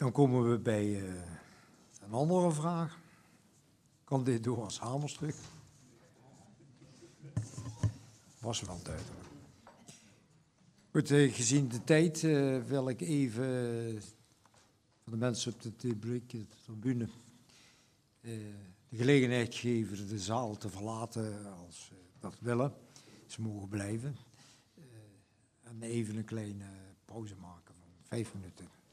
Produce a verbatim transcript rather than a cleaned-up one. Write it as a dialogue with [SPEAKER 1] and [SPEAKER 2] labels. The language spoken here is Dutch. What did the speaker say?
[SPEAKER 1] Dan komen we bij uh, een andere vraag. Kan dit door als hamerstuk? Was wel duidelijk. Goed, uh, gezien de tijd uh, wil ik even uh, voor de mensen op de publiek, de tribune, uh, de gelegenheid geven de zaal te verlaten als uh, dat willen. Ze mogen blijven. Uh, en even een kleine pauze maken van vijf minuten.